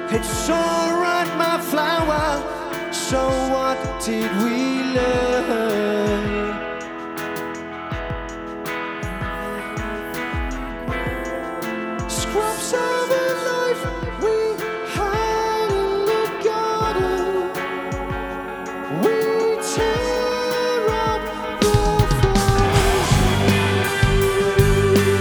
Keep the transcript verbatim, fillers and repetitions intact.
It's alright, my flower. So what did we learn?